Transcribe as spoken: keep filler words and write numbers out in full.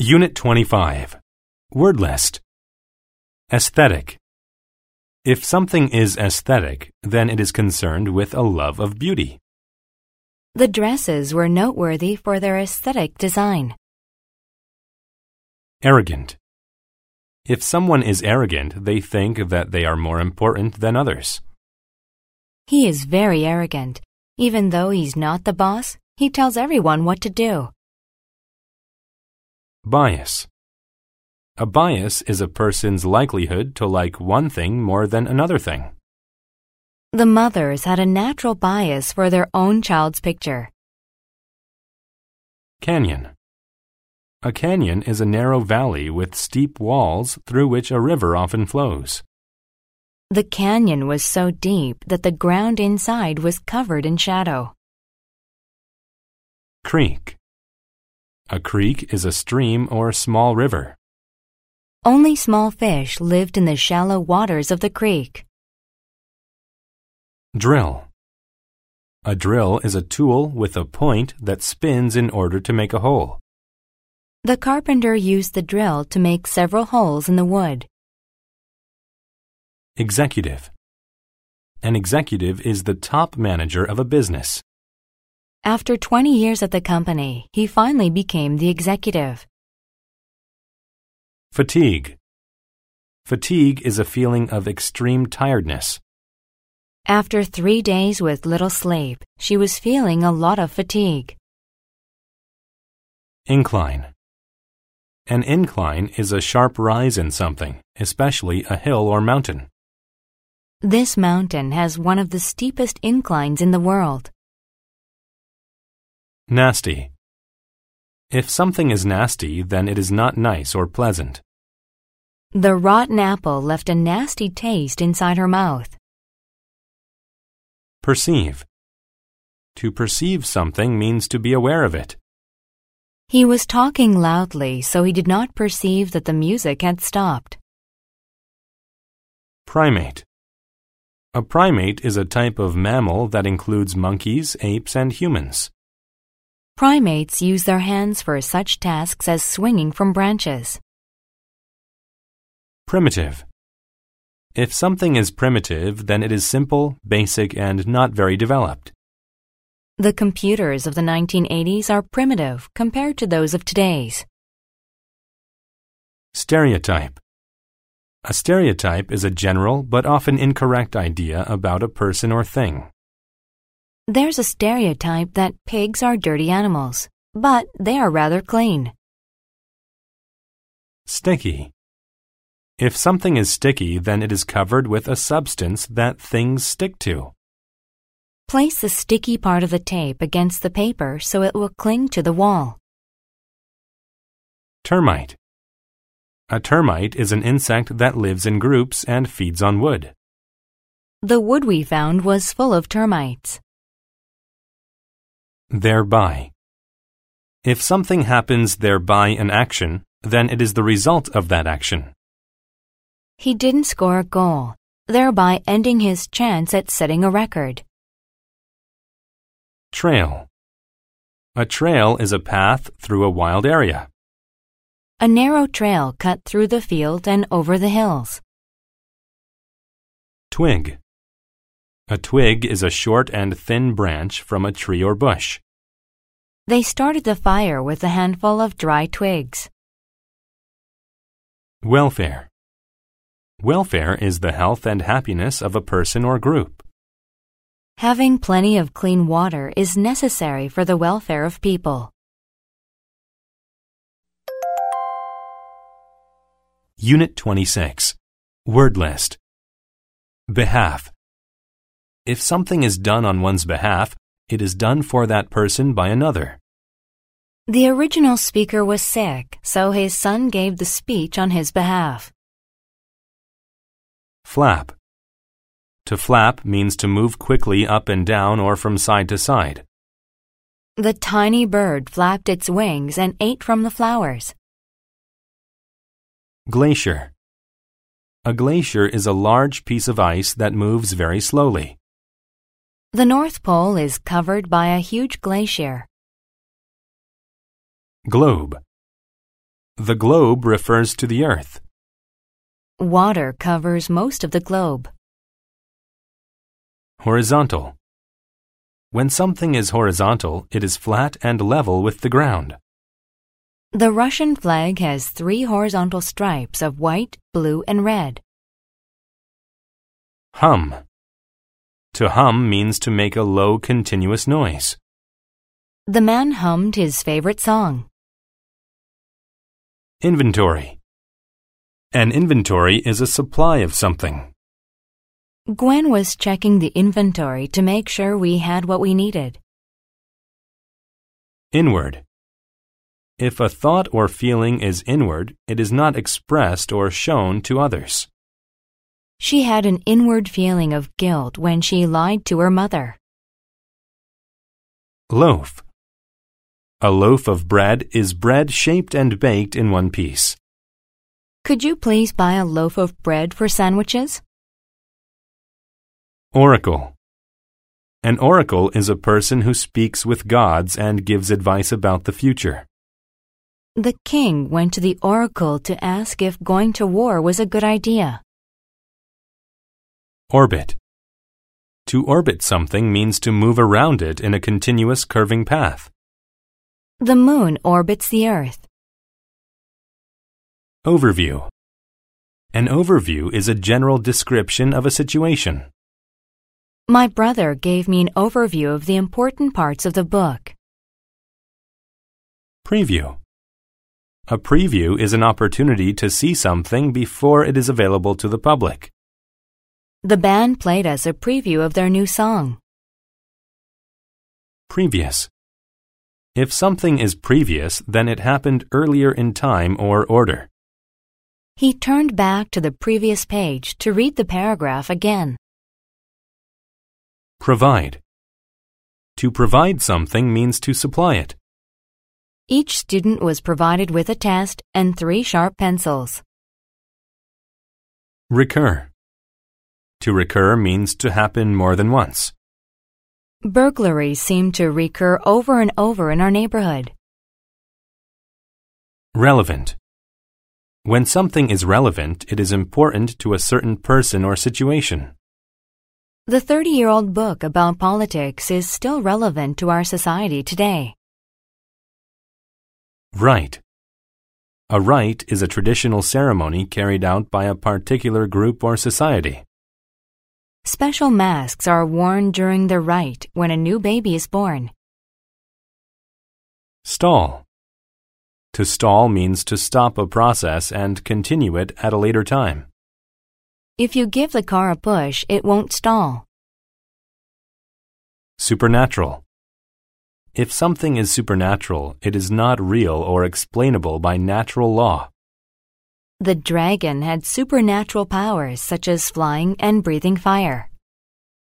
Unit twenty-five. Word list. Aesthetic. If something is aesthetic, then it is concerned with a love of beauty. The dresses were noteworthy for their aesthetic design. Arrogant. If someone is arrogant, they think that they are more important than others. He is very arrogant. Even though he's not the boss, he tells everyone what to do. Bias. A bias is a person's likelihood to like one thing more than another thing. The mothers had a natural bias for their own child's picture. Canyon. A canyon is a narrow valley with steep walls through which a river often flows. The canyon was so deep that the ground inside was covered in shadow. Creek. A creek is a stream or small river. Only small fish lived in the shallow waters of the creek. Drill. A drill is a tool with a point that spins in order to make a hole. The carpenter used the drill to make several holes in the wood. Executive. An executive is the top manager of a business. After twenty years at the company, he finally became the executive. Fatigue. Fatigue is a feeling of extreme tiredness. After three days with little sleep, she was feeling a lot of fatigue. Incline. An incline is a sharp rise in something, especially a hill or mountain. This mountain has one of the steepest inclines in the world. Nasty. If something is nasty, then it is not nice or pleasant. The rotten apple left a nasty taste inside her mouth. Perceive. To perceive something means to be aware of it. He was talking loudly, so he did not perceive that the music had stopped. Primate. A primate is a type of mammal that includes monkeys, apes, and humans. Primates use their hands for such tasks as swinging from branches. Primitive. If something is primitive, then it is simple, basic, and not very developed. The computers of the nineteen eighties are primitive compared to those of today's. Stereotype. A stereotype is a general but often incorrect idea about a person or thing. There's a stereotype that pigs are dirty animals, but they are rather clean. Sticky. If something is sticky, then it is covered with a substance that things stick to. Place the sticky part of the tape against the paper so it will cling to the wall. Termite. A termite is an insect that lives in groups and feeds on wood. The wood we found was full of termites. Thereby. If something happens thereby an action, then it is the result of that action. He didn't score a goal, thereby ending his chance at setting a record. Trail. A trail is a path through a wild area. A narrow trail cut through the field and over the hills. Twig. A twig is a short and thin branch from a tree or bush. They started the fire with a handful of dry twigs. Welfare. Welfare is the health and happiness of a person or group. Having plenty of clean water is necessary for the welfare of people. Unit twenty-six. Word list. Behalf. If something is done on one's behalf, it is done for that person by another. The original speaker was sick, so his son gave the speech on his behalf. Flap. To flap means to move quickly up and down or from side to side. The tiny bird flapped its wings and ate from the flowers. Glacier. A glacier is a large piece of ice that moves very slowly. The North Pole is covered by a huge glacier. Globe. The globe refers to the earth. Water covers most of the globe. Horizontal. When something is horizontal, it is flat and level with the ground. The Russian flag has three horizontal stripes of white, blue, and red. Hum. To hum means to make a low, continuous noise. The man hummed his favorite song. Inventory. An inventory is a supply of something. Gwen was checking the inventory to make sure we had what we needed. Inward. If a thought or feeling is inward, it is not expressed or shown to others. She had an inward feeling of guilt when she lied to her mother. Loaf. A loaf of bread is bread shaped and baked in one piece. Could you please buy a loaf of bread for sandwiches? Oracle. An oracle is a person who speaks with gods and gives advice about the future. The king went to the oracle to ask if going to war was a good idea. Orbit. To orbit something means to move around it in a continuous curving path. The moon orbits the earth. Overview. An overview is a general description of a situation. My brother gave me an overview of the important parts of the book. Preview. A preview is an opportunity to see something before it is available to the public. The band played us a preview of their new song. Previous. If something is previous, then it happened earlier in time or order. He turned back to the previous page to read the paragraph again. Provide. To provide something means to supply it. Each student was provided with a test and three sharp pencils. Recur. To recur means to happen more than once. Burglaries seem to recur over and over in our neighborhood. Relevant. When something is relevant, it is important to a certain person or situation. The thirty-year-old book about politics is still relevant to our society today. Rite. A rite is a traditional ceremony carried out by a particular group or society. Special masks are worn during the rite when a new baby is born. Stall. To stall means to stop a process and continue it at a later time. If you give the car a push, it won't stall. Supernatural. If something is supernatural, it is not real or explainable by natural law. The dragon had supernatural powers such as flying and breathing fire.